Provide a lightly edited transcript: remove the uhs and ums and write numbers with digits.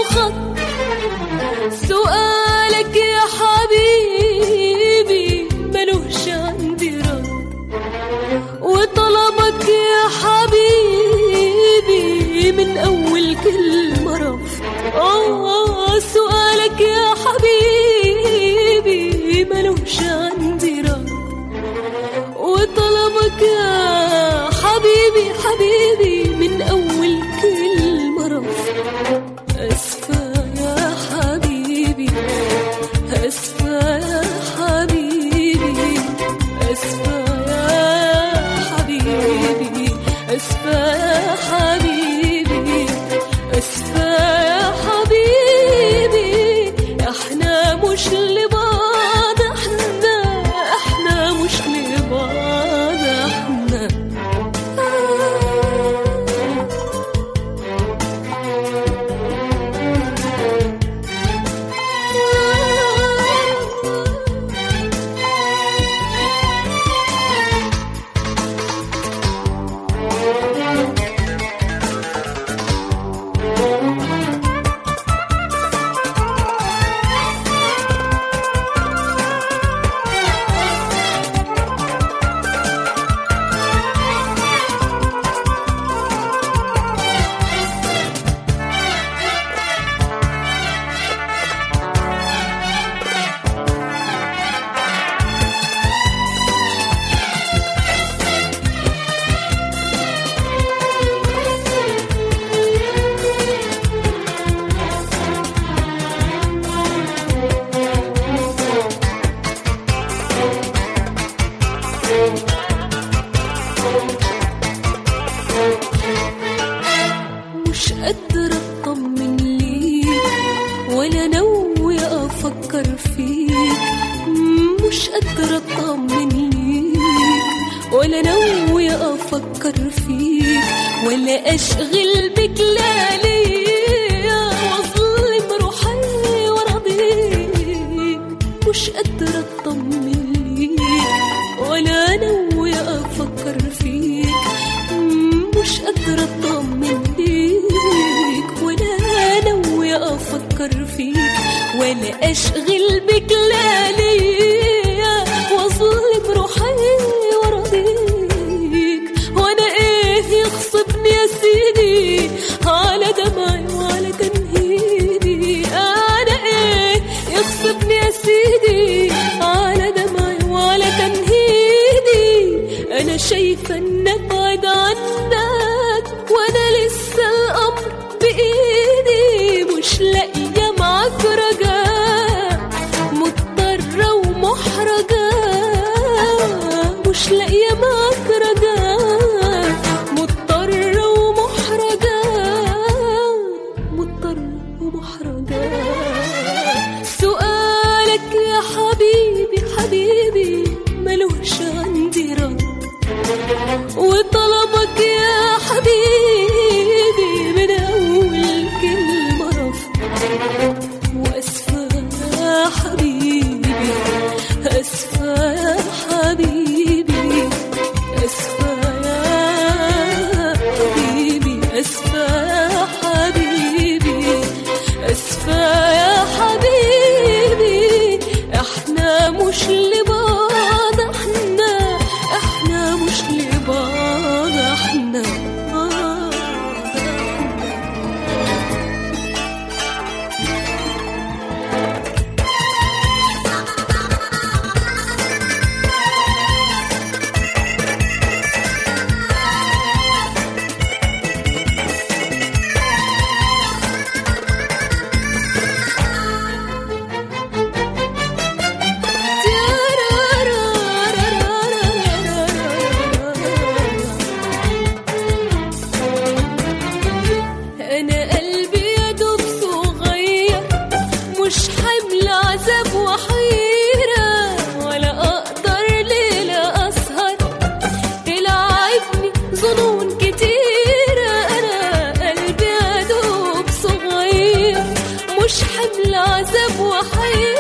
خط. سؤالك يا حبيبي ملوش عندي رد، وطلبك يا حبيبي من أول كلمة رفض. سؤالك يا حبيبي ملوش عندي رد، وطلبك يا حبيبي حبيبي من أول كلمة رفض. أسفة يا حبيبي، أسفة يا حبيبي، أسفة يا حبيبي، أسفة يا حبيبي، أسفة يا حبيبي. احنا مش لبعض، احنا مش لبعض احنا. مش قادرة اطمن ليك ولا ناوي افكر فيك، مش قادرة اطمن ليك ولا ناوي افكر فيك، ولا اشغل بك لياليا واظلم روحي وراضيك. مش قادرة اطمن ليك ولا ناوي افكر فيك، مش قادرة اطمن ليك ولا ناوي افكر فيك، ولا اشغل بك لياليا واظلم روحي وراضيك. وانا ايه يغصبني يا سيدي على دمعي وعلى تنهيدي؟ انا ايه يغصبني يا سيدي على دمعي وعلى تنهيدي؟ انا شايفة ان ابعد عنك وانا لسه الامر بايدي، مش لاقية معاك رجاء، مضطرة ومحرجة. مش لاقية معاك رجاء، مضطرة ومحرجة، مضطرة ومحرجة. سؤالك يا حبيبي حبيبي ملوش عندي رد، وطلبك يا حبيبي من أول كلمة رفض. وأسفة يا حبيبي، أسفة يا حبيبي، أسفة يا حبيبي، أسفة يا حبيبي، أسفة يا حبيبي. احنا مش لبعض، احنا مش لبعض احنا. مش حمل عذاب وحياة.